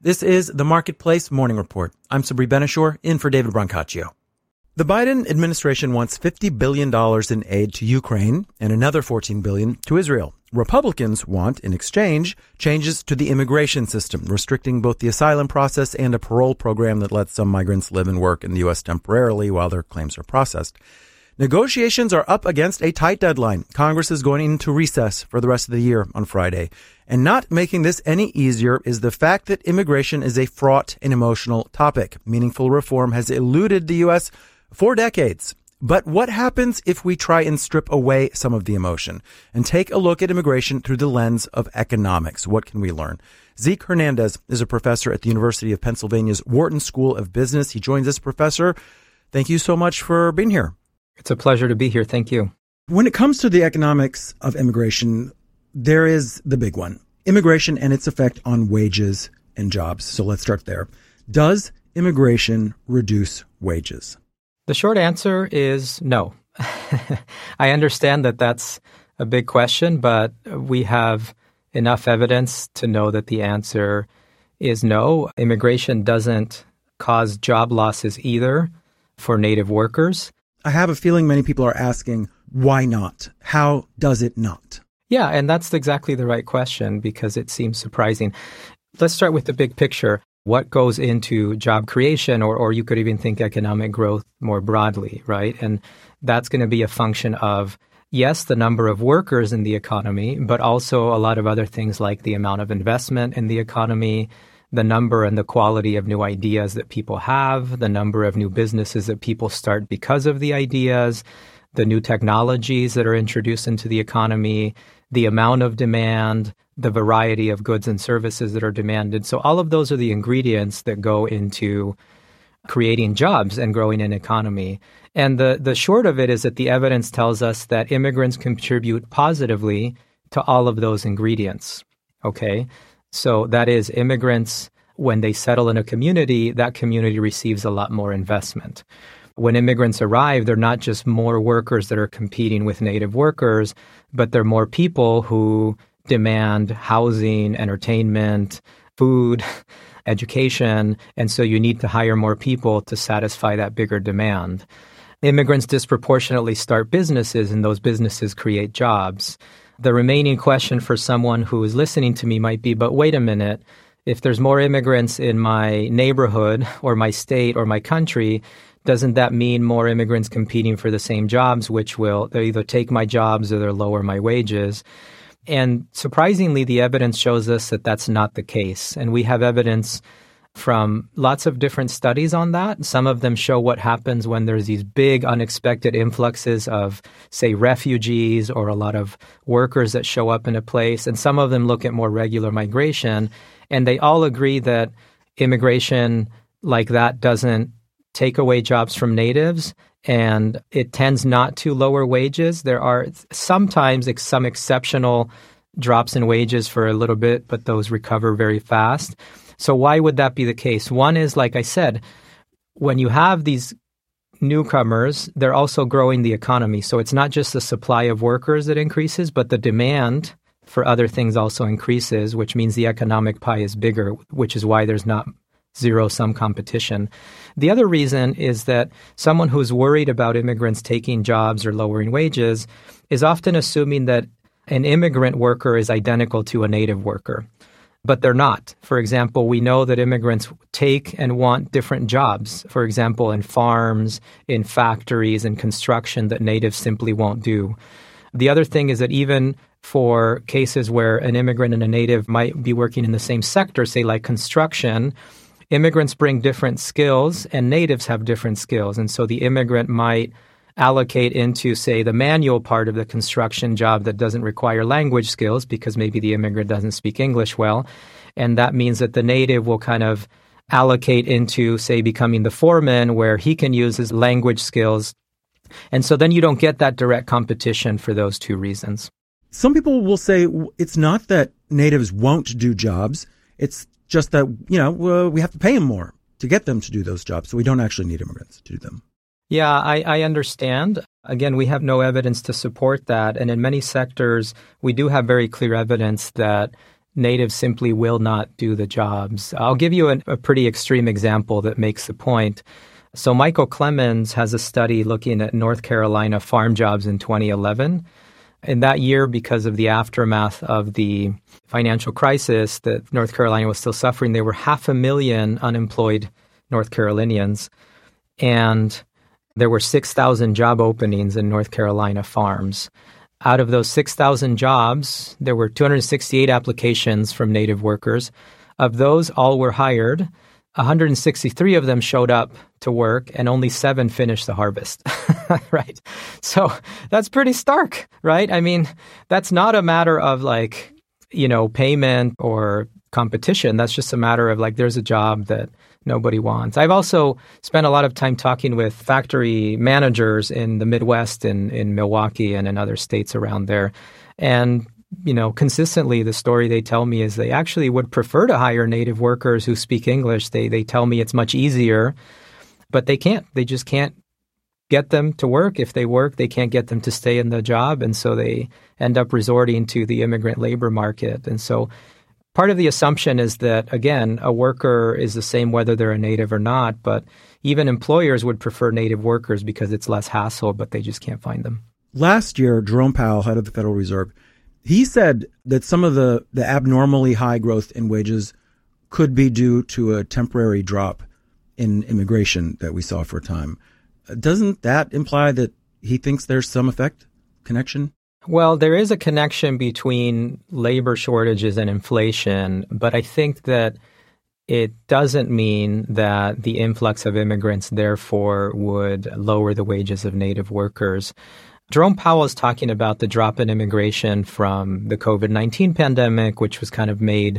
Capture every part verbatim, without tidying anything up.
This is the Marketplace Morning Report. I'm Sabri Benishore, in for David Brancaccio. The Biden administration wants fifty billion dollars in aid to Ukraine and another fourteen billion dollars to Israel. Republicans want, in exchange, changes to the immigration system, restricting both the asylum process and a parole program that lets some migrants live and work in the U S temporarily while their claims are processed. Negotiations are up against a tight deadline. Congress is going into recess for the rest of the year on Friday. And not making this any easier is the fact that immigration is a fraught and emotional topic. Meaningful reform has eluded the U S for decades. But what happens if we try and strip away some of the emotion and take a look at immigration through the lens of economics? What can we learn? Zeke Hernandez is a professor at the University of Pennsylvania's Wharton School of Business. He joins us. Professor, thank you so much for being here. It's a pleasure to be here. Thank you. When it comes to the economics of immigration, there is the big one, immigration and its effect on wages and jobs. So let's start there. Does immigration reduce wages? The short answer is no. I understand that that's a big question, but we have enough evidence to know that the answer is no. Immigration doesn't cause job losses either for native workers. I have a feeling many people are asking, why not? How does it not? Yeah, and that's exactly the right question because it seems surprising. Let's start with the big picture. What goes into job creation, or, or you could even think economic growth more broadly, right? And that's going to be a function of, yes, the number of workers in the economy, but also a lot of other things like the amount of investment in the economy, the number and the quality of new ideas that people have, the number of new businesses that people start because of the ideas, the new technologies that are introduced into the economy, the amount of demand, the variety of goods and services that are demanded. So all of those are the ingredients that go into creating jobs and growing an economy. And the, the short of it is that the evidence tells us that immigrants contribute positively to all of those ingredients, okay? So that is, immigrants, when they settle in a community, that community receives a lot more investment. When immigrants arrive, they're not just more workers that are competing with native workers, but they're more people who demand housing, entertainment, food, education, and so you need to hire more people to satisfy that bigger demand. Immigrants disproportionately start businesses, and those businesses create jobs. The remaining question for someone who is listening to me might be, but wait a minute, if there's more immigrants in my neighborhood or my state or my country, doesn't that mean more immigrants competing for the same jobs, which will they'll either take my jobs or they'll lower my wages? And surprisingly, the evidence shows us that that's not the case. And we have evidence from lots of different studies on that. Some of them show what happens when there's these big unexpected influxes of, say, refugees or a lot of workers that show up in a place. And some of them look at more regular migration. And they all agree that immigration like that doesn't take away jobs from natives, and it tends not to lower wages. There are sometimes ex- some exceptional drops in wages for a little bit, but those recover very fast. So why would that be the case? One is, like I said, when you have these newcomers, they're also growing the economy. So it's not just the supply of workers that increases, but the demand for other things also increases, which means the economic pie is bigger, which is why there's not zero-sum competition. The other reason is that someone who's worried about immigrants taking jobs or lowering wages is often assuming that an immigrant worker is identical to a native worker, but they're not. For example, we know that immigrants take and want different jobs, for example, in farms, in factories, in construction that natives simply won't do. The other thing is that even for cases where an immigrant and a native might be working in the same sector, say like construction, immigrants bring different skills and natives have different skills. And so the immigrant might allocate into, say, the manual part of the construction job that doesn't require language skills because maybe the immigrant doesn't speak English well. And that means that the native will kind of allocate into, say, becoming the foreman where he can use his language skills. And so then you don't get that direct competition for those two reasons. Some people will say it's not that natives won't do jobs. It's just that, you know, uh, we have to pay them more to get them to do those jobs. So we don't actually need immigrants to do them. Yeah, I, I understand. Again, we have no evidence to support that. And in many sectors, we do have very clear evidence that natives simply will not do the jobs. I'll give you an, a pretty extreme example that makes the point. So Michael Clemens has a study looking at North Carolina farm jobs in twenty eleven. In that year, because of the aftermath of the financial crisis that North Carolina was still suffering, there were half a million unemployed North Carolinians, and there were six thousand job openings in North Carolina farms. Out of those six thousand jobs, there were two hundred sixty-eight applications from native workers. Of those, all were hired. one hundred sixty-three of them showed up to work, and only seven finished the harvest, right? So that's pretty stark, right? I mean, that's not a matter of like, you know, payment or competition. That's just a matter of like, there's a job that nobody wants. I've also spent a lot of time talking with factory managers in the Midwest, in, in Milwaukee and in other states around there. And, you know, consistently the story they tell me is they actually would prefer to hire native workers who speak English. They they tell me it's much easier, but they can't. They just can't get them to work. If they work, they can't get them to stay in the job. And so they end up resorting to the immigrant labor market. And so part of the assumption is that, again, a worker is the same whether they're a native or not, but even employers would prefer native workers because it's less hassle, but they just can't find them. Last year, Jerome Powell, head of the Federal Reserve, he said that some of the, the abnormally high growth in wages could be due to a temporary drop in immigration that we saw for a time. Doesn't that imply that he thinks there's some effect, connection? Well, there is a connection between labor shortages and inflation, but I think that it doesn't mean that the influx of immigrants therefore would lower the wages of native workers. Jerome Powell is talking about the drop in immigration from the COVID nineteen pandemic, which was kind of made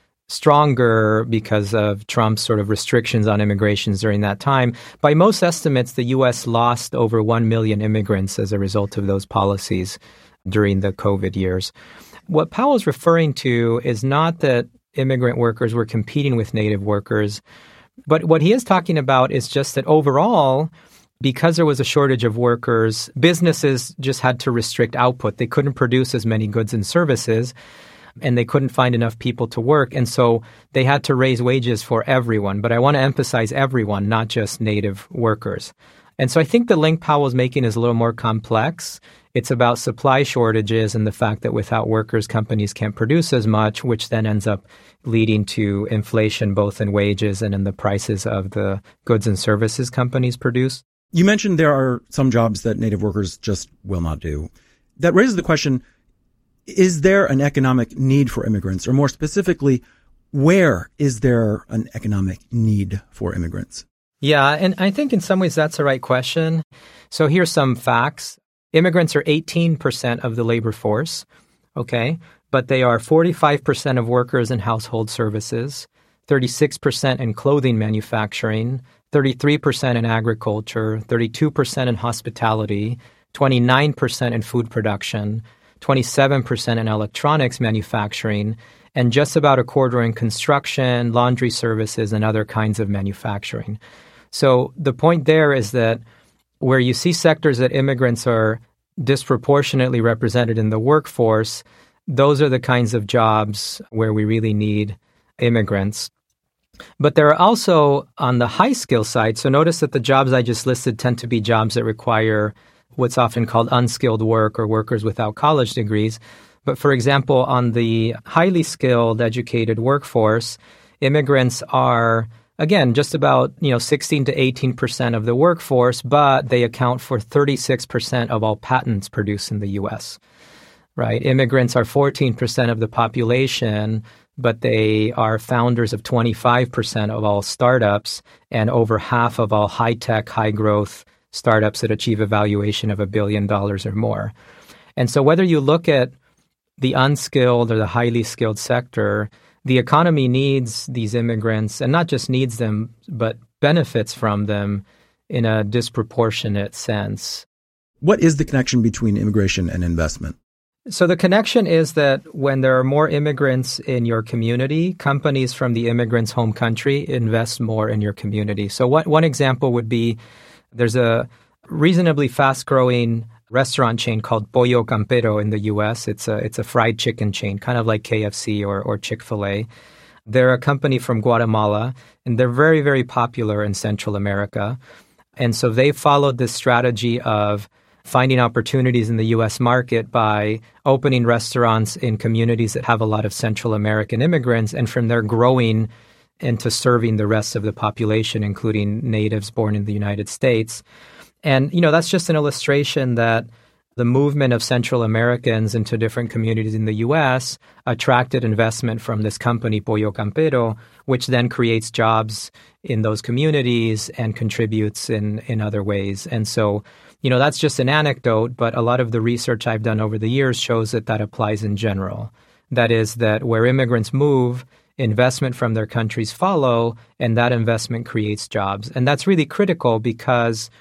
stronger because of Trump's sort of restrictions on immigrations during that time. By most estimates, the U S lost over one million immigrants as a result of those policies during the COVID years. What Powell's referring to is not that immigrant workers were competing with native workers, but what he is talking about is just that overall, because there was a shortage of workers, businesses just had to restrict output. They couldn't produce as many goods and services, and they couldn't find enough people to work. And so they had to raise wages for everyone. But I want to emphasize everyone, not just native workers. And so I think the link Powell's making is a little more complex. It's about supply shortages and the fact that without workers, companies can't produce as much, which then ends up leading to inflation both in wages and in the prices of the goods and services companies produce. You mentioned there are some jobs that native workers just will not do. That raises the question, is there an economic need for immigrants? Or more specifically, where is there an economic need for immigrants? Yeah, and I think in some ways that's the right question. So here's some facts. Immigrants are eighteen percent of the labor force, okay? But they are forty-five percent of workers in household services, thirty-six percent in clothing manufacturing, thirty-three percent in agriculture, thirty-two percent in hospitality, twenty-nine percent in food production, twenty-seven percent in electronics manufacturing, and just about a quarter in construction, laundry services, and other kinds of manufacturing. So the point there is that where you see sectors that immigrants are disproportionately represented in the workforce, those are the kinds of jobs where we really need immigrants. But there are also on the high skill side, so notice that the jobs I just listed tend to be jobs that require what's often called unskilled work or workers without college degrees. But for example, on the highly skilled, educated workforce, immigrants are, again, just about, you know, sixteen to eighteen percent of the workforce, but they account for thirty-six percent of all patents produced in the U S, right? Immigrants are fourteen percent of the population, but they are founders of twenty-five percent of all startups and over half of all high-tech, high-growth startups that achieve a valuation of a billion dollars or more. And so whether you look at the unskilled or the highly skilled sector, the economy needs these immigrants, and not just needs them, but benefits from them in a disproportionate sense. What is the connection between immigration and investment? So the connection is that when there are more immigrants in your community, companies from the immigrant's home country invest more in your community. So what, one example would be there's a reasonably fast-growing restaurant chain called Pollo Campero in the U S. It's a it's a fried chicken chain, kind of like K F C or, or Chick-fil-A. They're a company from Guatemala, and they're very, very popular in Central America. And so they followed this strategy of finding opportunities in the U S market by opening restaurants in communities that have a lot of Central American immigrants, and from there growing into serving the rest of the population, including natives born in the United States. And, you know, that's just an illustration that the movement of Central Americans into different communities in the U S attracted investment from this company, Pollo Campero, which then creates jobs in those communities and contributes in, in other ways. And so, you know, that's just an anecdote, but a lot of the research I've done over the years shows that that applies in general. That is, that where immigrants move, investment from their countries follow, and that investment creates jobs. And that's really critical because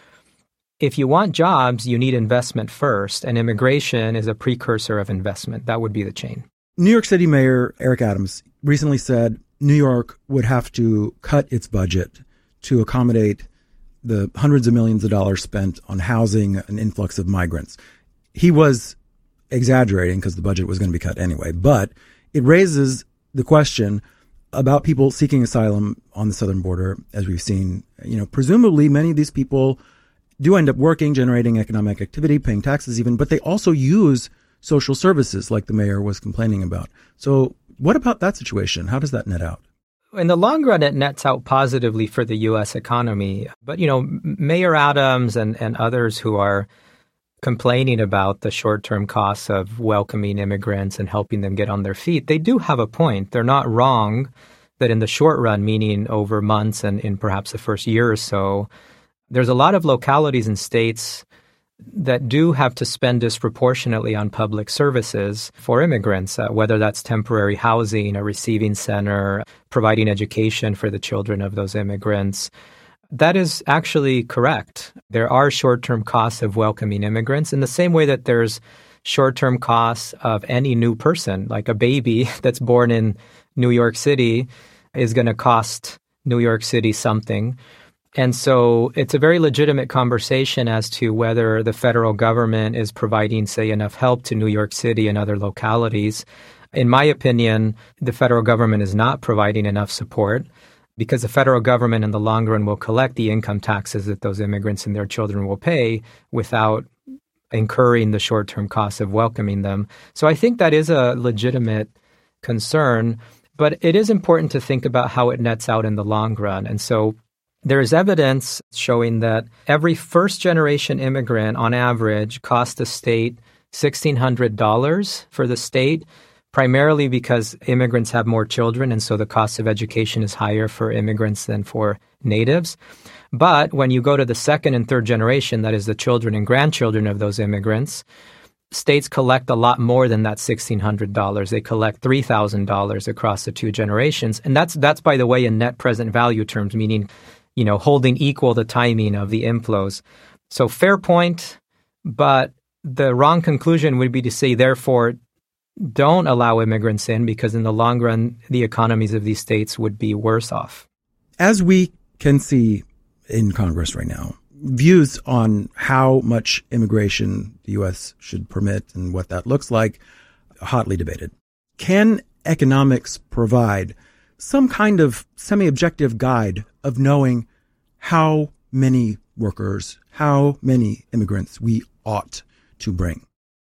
if you want jobs, you need investment first, and immigration is a precursor of investment. That would be the chain. New York City Mayor Eric Adams recently said New York would have to cut its budget to accommodate the hundreds of millions of dollars spent on housing an influx of migrants. He was exaggerating because the budget was going to be cut anyway, but it raises the question about people seeking asylum on the southern border, as we've seen. You know, presumably many of these people do end up working, generating economic activity, paying taxes even, but they also use social services like the mayor was complaining about. So what about that situation? How does that net out? In the long run, it nets out positively for the U S economy. But, you know, Mayor Adams and, and others who are complaining about the short-term costs of welcoming immigrants and helping them get on their feet, they do have a point. They're not wrong that in the short run, meaning over months and in perhaps the first year or so, there's a lot of localities and states that do have to spend disproportionately on public services for immigrants, uh, whether that's temporary housing, a receiving center, providing education for the children of those immigrants. That is actually correct. There are short-term costs of welcoming immigrants in the same way that there's short-term costs of any new person, like a baby that's born in New York City is going to cost New York City something. And so it's a very legitimate conversation as to whether the federal government is providing, say, enough help to New York City and other localities. In my opinion, the federal government is not providing enough support because the federal government in the long run will collect the income taxes that those immigrants and their children will pay without incurring the short-term costs of welcoming them. So I think that is a legitimate concern, but it is important to think about how it nets out in the long run. And so there is evidence showing that every first-generation immigrant, on average, cost the state one thousand six hundred dollars for the state, primarily because immigrants have more children, and so the cost of education is higher for immigrants than for natives. But when you go to the second and third generation, that is the children and grandchildren of those immigrants, states collect a lot more than that one thousand six hundred dollars. They collect three thousand dollars across the two generations. And that's, that's by the way, in net present value terms, meaning you know, holding equal the timing of the inflows. So fair point, but the wrong conclusion would be to say, therefore, don't allow immigrants in because in the long run, the economies of these states would be worse off. As we can see in Congress right now, views on how much immigration the U S should permit and what that looks like, hotly debated. Can economics provide some kind of semi-objective guide of knowing how many workers, how many immigrants we ought to bring?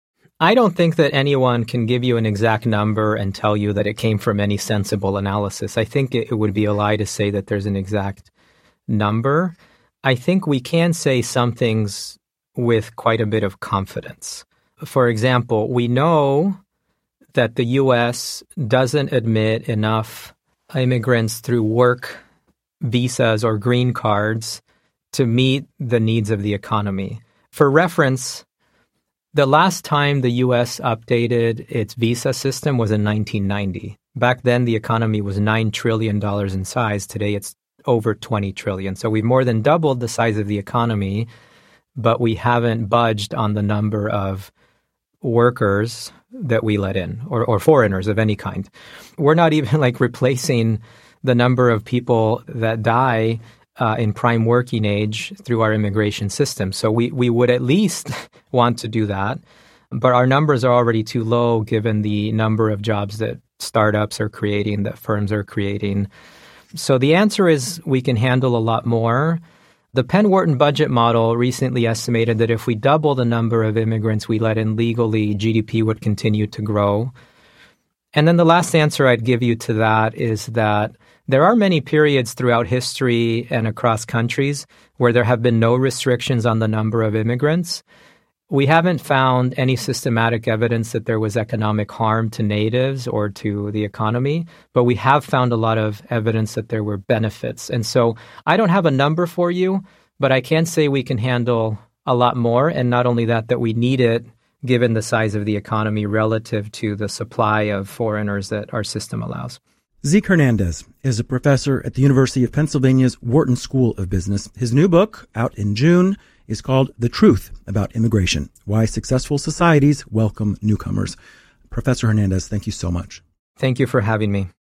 I don't think that anyone can give you an exact number and tell you that it came from any sensible analysis. I think it, it would be a lie to say that there's an exact number. I think we can say some things with quite a bit of confidence. For example, we know that the U S doesn't admit enough immigrants through work visas or green cards to meet the needs of the economy. For reference, the last time the U S updated its visa system was in nineteen ninety. Back then, the economy was nine trillion dollars in size. Today, it's over twenty trillion dollars. So we've more than doubled the size of the economy, but we haven't budged on the number of workers that we let in, or, or foreigners of any kind. We're not even like replacing the number of people that die uh, in prime working age through our immigration system. So we, we would at least want to do that. But our numbers are already too low given the number of jobs that startups are creating, that firms are creating. So the answer is we can handle a lot more. The Penn Wharton budget model recently estimated that if we double the number of immigrants we let in legally, G D P would continue to grow. And then the last answer I'd give you to that is that there are many periods throughout history and across countries where there have been no restrictions on the number of immigrants. We haven't found any systematic evidence that there was economic harm to natives or to the economy, but we have found a lot of evidence that there were benefits. And so I don't have a number for you, but I can say we can handle a lot more. And not only that, that we need it given the size of the economy relative to the supply of foreigners that our system allows. Zeke Hernandez is a professor at the University of Pennsylvania's Wharton School of Business. His new book, out in June, is called The Truth About Immigration, Why Successful Societies Welcome Newcomers. Professor Hernandez, thank you so much. Thank you for having me.